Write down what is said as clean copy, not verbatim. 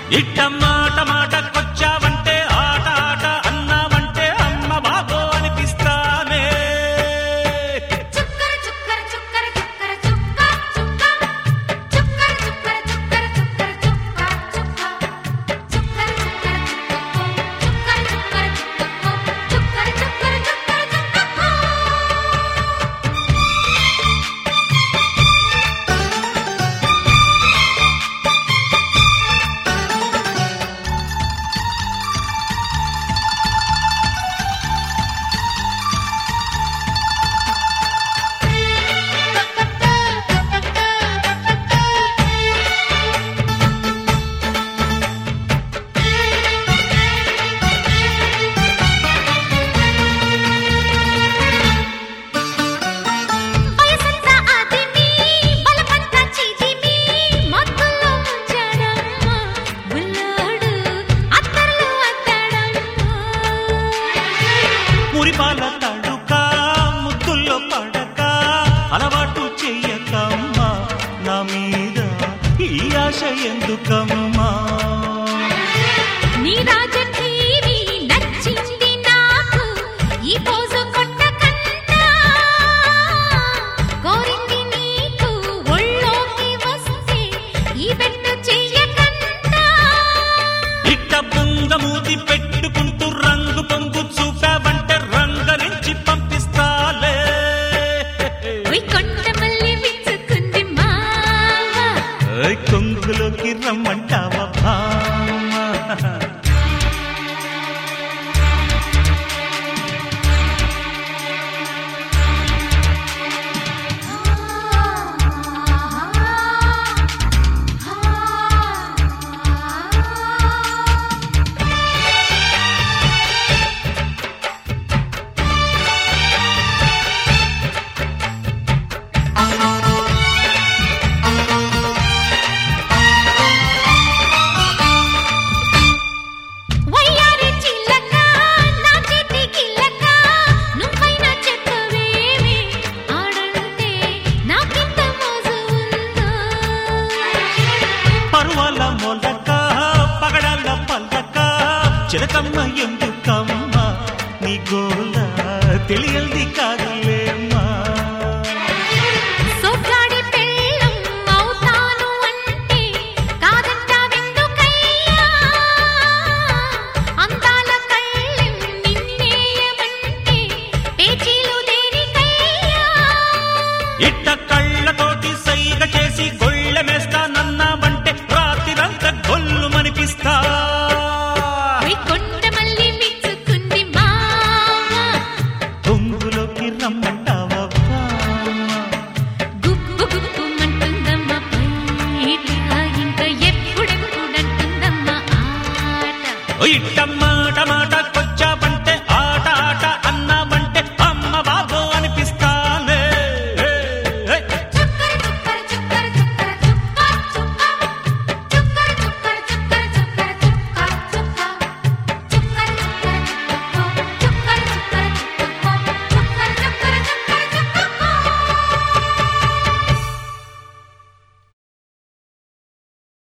ఇట్ట మాట మాటకొచ్చావంటే ఆట ఆట అన్నావంటే అమ్మ బాబో అనిపిస్తానే. చుక్కర చుక్కర చుక్కర చుక్కర చుక్క చుక్క చుక్కర చుక్కర చుక్కర చుక్కర చుక్క చుక్క చుక్కర చుక్కర చుక్కర చుక్కర చుక్కర చుక్కర మురిపాల తడుక ముద్దుల్లో పడక అలవాటు చెయ్యకమ్మా నా మీద ఈ ఆశ ఎందుకమ్మా. నీ రాజకీవి నచ్చింది నాకు ఈ పోజు కొట్టకంటా కోరింది నీకు ఒళ్ళోకి వస్తే ఈ బెట్టు చెయ్యకంటా. ఇట్ట బొంగ మూతి పెట్టుకుంటూ రంగు పొంగు చూపావంటే రంగరించి పంపిస్తాలే. కొండ మళ్ళీ విచ్చుకుంది మావా కొంగులోకి రమ్మంటావా భామ. వయ్యారి చిల్లక నా చేతి గిల్లక నువ్వైనా చెప్పవేమి ఆడంటే నాకింత మోజు ఉందా. పరువాల మొలక పగడాల పల్లక చిలకమ్మ ఎందుకమ్మ నీ గోల తెలియల్ది కాదులేమ్మా. సోగ్గాడి పెళ్ళం అవుతాను అంటే కాదంటావెందుకయ్యా. అందాల కళ్ళెం నిన్నేయమంటే పేచీలు దేనికయ్యా. ఇట్ట కళ్ళతోటి సైగ చేసి గొళ్ళెమేస్తానన్నావంటే రాత్రిరంతా గొల్లు మనిపిస్తా. కొండ మళ్ళీ విచ్చుకుంది మావా కొంగులోకి రమ్మంటావా భామ. గుప్పు గుప్పుమంటుందమ్మ పైట ఇంకా ఎప్పుడెప్పుడంటుందమ్మ ఆట. ఇట్టమ్మ